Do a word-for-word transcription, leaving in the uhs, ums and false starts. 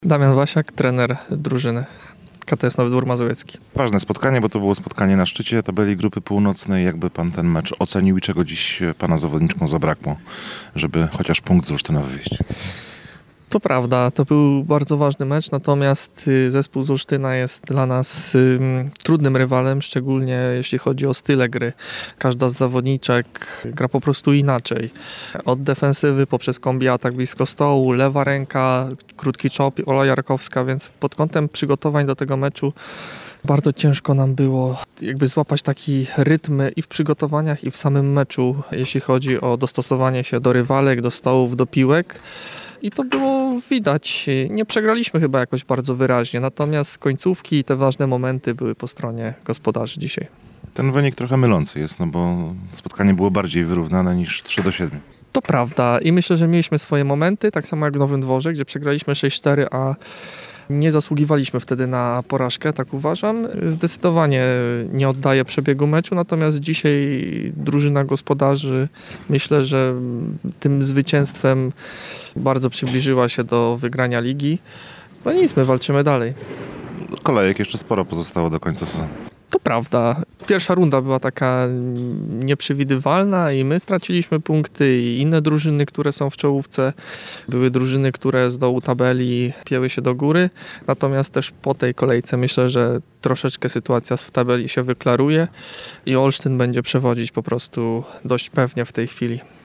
Damian Wasiak, trener drużyny K T S Nowy Dwór Mazowiecki. Ważne spotkanie, bo to było spotkanie na szczycie tabeli grupy północnej. Jakby pan ten mecz ocenił i czego dziś pana zawodniczkom zabrakło, żeby chociaż punkt z Olsztyna wywieźć? To prawda, to był bardzo ważny mecz, natomiast zespół z Olsztyna jest dla nas trudnym rywalem, szczególnie jeśli chodzi o style gry. Każda z zawodniczek gra po prostu inaczej. Od defensywy poprzez kombi atak blisko stołu, lewa ręka, krótki czop, Ola Jarkowska, więc pod kątem przygotowań do tego meczu bardzo ciężko nam było jakby złapać taki rytm i w przygotowaniach, i w samym meczu, jeśli chodzi o dostosowanie się do rywalek, do stołów, do piłek. I to było widać. Nie przegraliśmy chyba jakoś bardzo wyraźnie, natomiast końcówki i te ważne momenty były po stronie gospodarzy dzisiaj. Ten wynik trochę mylący jest, no bo spotkanie było bardziej wyrównane niż trzy do siedmiu. To prawda i myślę, że mieliśmy swoje momenty, tak samo jak w Nowym Dworze, gdzie przegraliśmy sześć cztery, a nie zasługiwaliśmy wtedy na porażkę, tak uważam. Zdecydowanie nie oddaję przebiegu meczu, natomiast dzisiaj drużyna gospodarzy myślę, że tym zwycięstwem bardzo przybliżyła się do wygrania ligi. No nic, my walczymy dalej. Kolejek jeszcze sporo pozostało do końca sezonu. To prawda. Pierwsza runda była taka nieprzewidywalna i my straciliśmy punkty i inne drużyny, które są w czołówce. Były drużyny, które z dołu tabeli pieły się do góry. Natomiast też po tej kolejce myślę, że troszeczkę sytuacja w tabeli się wyklaruje i Olsztyn będzie przewodzić po prostu dość pewnie w tej chwili.